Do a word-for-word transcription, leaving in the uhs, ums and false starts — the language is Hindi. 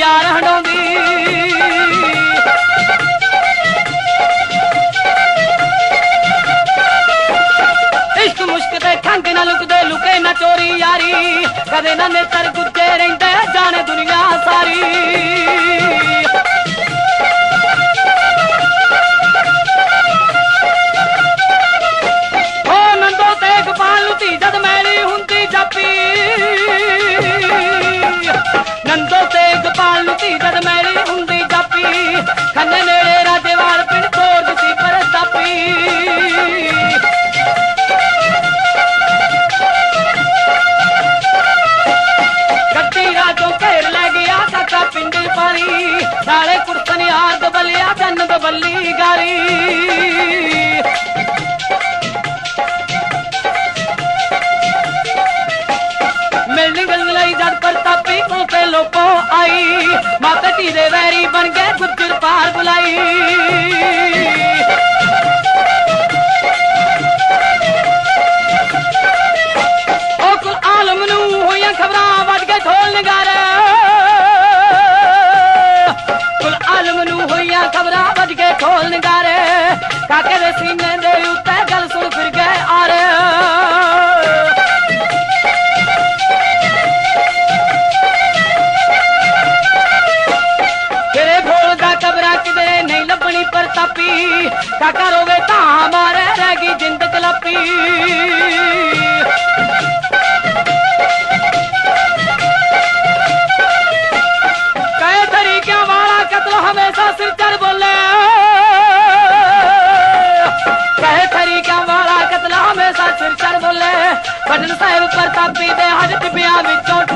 यार हंडोंदी इश्क मुश्क ते खंग ना लुकदे लुके ना चोरी यारी कदे ना नेतर गुज्जे रहिंदे जाने दुनिया सारी ओ नंदो ते गोपाल नुती जद मैली हुंदी जापी नंदो ते गोपाल नुती जद मैली हुंदी जापी खन्ने नेड़े राजेवाल पिंड तोड़ दिती पर तापी गड्डी राजों घेर लै गया काका पिंड पारी साले कुर्सन यार दबलिया जन दबली गारी मिलनी गलगलाई जद पर तापी को पे लोपो आई माता टीरे वैरी बन गए गुज्जर पार बुलाई ओ कुल आलम नू होइयां खबरां वज के ढोल नगारे कुल आलम नू होइयां खबरां वज के ढोल नगारे काके दे सीने दे उत्ते गल सुन फिर गए आरे पर तापी काका रोवे ता मारे रहेगी जिंद चलापी कई तरीके वाला कत्ल हमेशा सिर चढ़ बोले कई तरीके वाला कत्ल हमेशा सिर चढ़ बोले पटन साहिब पर तापी दे हज टिबिया विचों